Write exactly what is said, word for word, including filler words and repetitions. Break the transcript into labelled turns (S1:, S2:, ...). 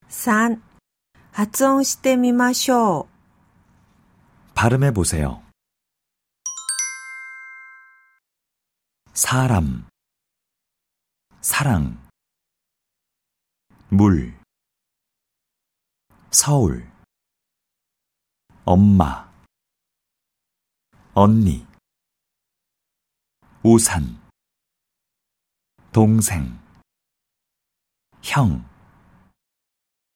S1: さん. 発音してみましょう.
S2: 발음해 보세요. 사람, 사랑, 물, 서울, 엄마, 언니, 우산, 동생, 형.